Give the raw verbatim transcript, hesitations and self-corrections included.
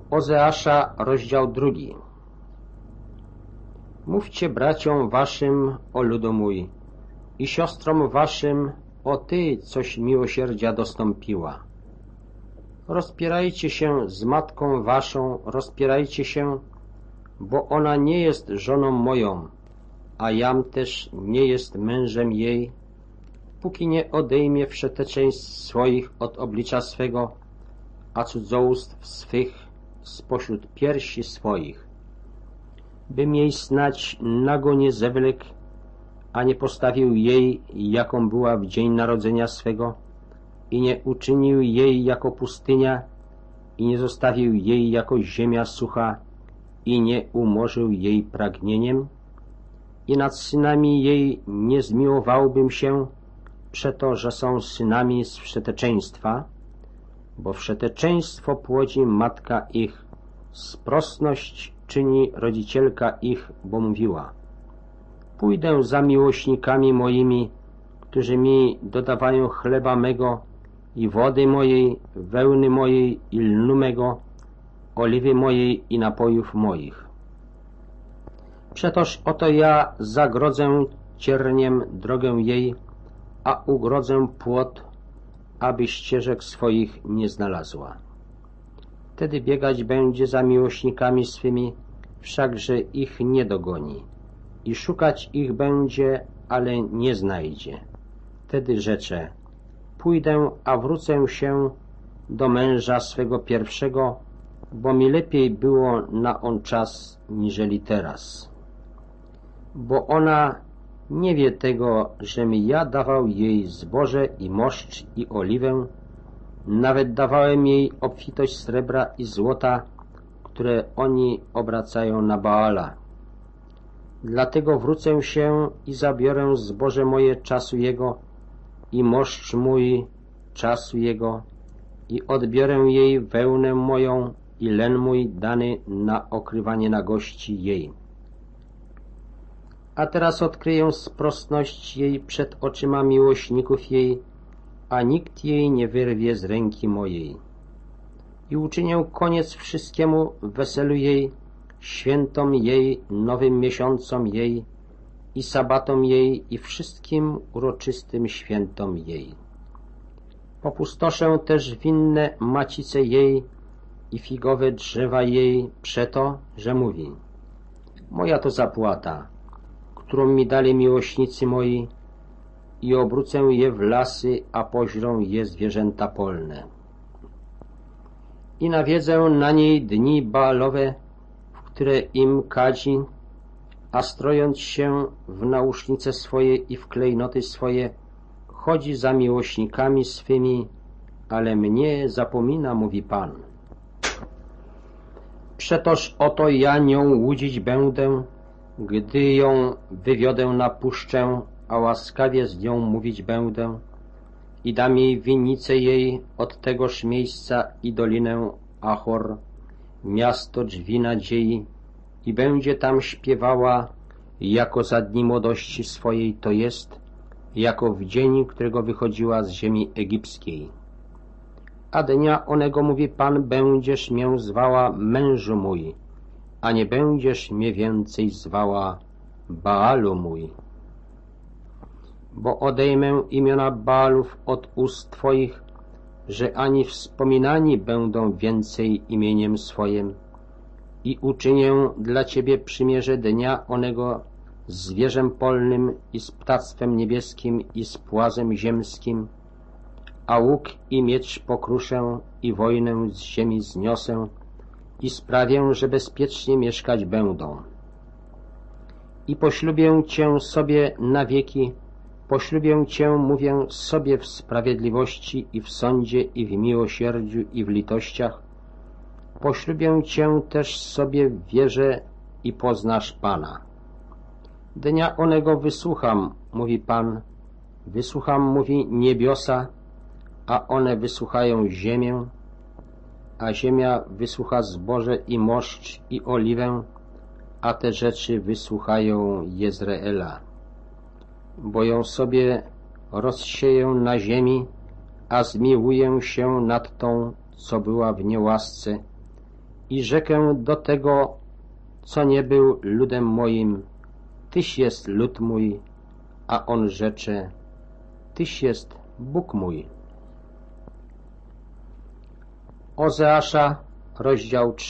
Ozeasza, rozdział drugi. Mówcie braciom waszym, o ludu mój, i siostrom waszym, o ty, coś miłosierdzia dostąpiła. Rozpierajcie się z matką waszą, rozpierajcie się, bo ona nie jest żoną moją, a jam też nie jest mężem jej, póki nie odejmie wszeteczeństw swoich od oblicza swego, a cudzołóstw swych spośród piersi swoich, bym jej snać nago nie zewlekł, a nie postawił jej, jaką była w dzień narodzenia swego, i nie uczynił jej jako pustynia, i nie zostawił jej jako ziemia sucha, i nie umorzył jej pragnieniem, i nad synami jej nie zmiłowałbym się, przeto, że są synami z wszeteczeństwa, bo wszeteczeństwo płodzi matka ich, sprosność czyni rodzicielka ich, bo mówiła: pójdę za miłośnikami moimi, którzy mi dodawają chleba mego i wody mojej, wełny mojej i lnu mego, oliwy mojej i napojów moich. Przetoż oto ja zagrodzę cierniem drogę jej, a ugrodzę płot, aby ścieżek swoich nie znalazła. Wtedy biegać będzie za miłośnikami swymi, wszakże ich nie dogoni, i szukać ich będzie, ale nie znajdzie. Wtedy rzecze: pójdę, a wrócę się do męża swego pierwszego, bo mi lepiej było na on czas, niżeli teraz. Bo ona nie wie tego, że mi ja dawał jej zboże i moszcz i oliwę, nawet dawałem jej obfitość srebra i złota, które oni obracają na Baala. Dlatego wrócę się i zabiorę zboże moje czasu jego i moszcz mój czasu jego i odbiorę jej wełnę moją i len mój dany na okrywanie nagości jej. A teraz odkryję sprosność jej przed oczyma miłośników jej, a nikt jej nie wyrwie z ręki mojej. I uczynię koniec wszystkiemu weselu jej, świętom jej, nowym miesiącom jej i sabatom jej i wszystkim uroczystym świętom jej. Popustoszę też winne macice jej i figowe drzewa jej przeto, że mówi: moja to zapłata, którą mi dali miłośnicy moi, i obrócę je w lasy, a poźrą je zwierzęta polne. I nawiedzę na niej dni Baalowe, w które im kadzi, a strojąc się w nausznice swoje i w klejnoty swoje, chodzi za miłośnikami swymi, ale mnie zapomina, mówi Pan. Przetoż oto ja nią łudzić będę, gdy ją wywiodę na puszczę, a łaskawie z nią mówić będę i dam jej winnicę jej od tegoż miejsca i dolinę Achor, miasto drzwi nadziei, i będzie tam śpiewała, jako za dni młodości swojej to jest, jako w dzień, którego wychodziła z ziemi egipskiej. A dnia onego, mówi Pan, będziesz mię zwała mężu mój, a nie będziesz mnie więcej zwała Baalu mój. Bo odejmę imiona Baalów od ust Twoich, że ani wspominani będą więcej imieniem swoim, i uczynię dla Ciebie przymierze dnia onego z zwierzem polnym i z ptactwem niebieskim i z płazem ziemskim, a łuk i miecz pokruszę i wojnę z ziemi zniosę i sprawię, że bezpiecznie mieszkać będą. I poślubię Cię sobie na wieki, poślubię Cię, mówię, sobie w sprawiedliwości i w sądzie i w miłosierdziu i w litościach. Poślubię Cię też sobie w wierze i poznasz Pana. Dnia onego wysłucham, mówi Pan, wysłucham, mówi, niebiosa, a one wysłuchają ziemię, a ziemia wysłucha zboże i moszcz i oliwę, a te rzeczy wysłuchają Jezreela. Bo ją sobie rozsieję na ziemi, a zmiłuję się nad tą, co była w niełasce, i rzekę do tego, co nie był ludem moim, Tyś jest lud mój, a on rzecze, Tyś jest Bóg mój. Ozeasza, rozdział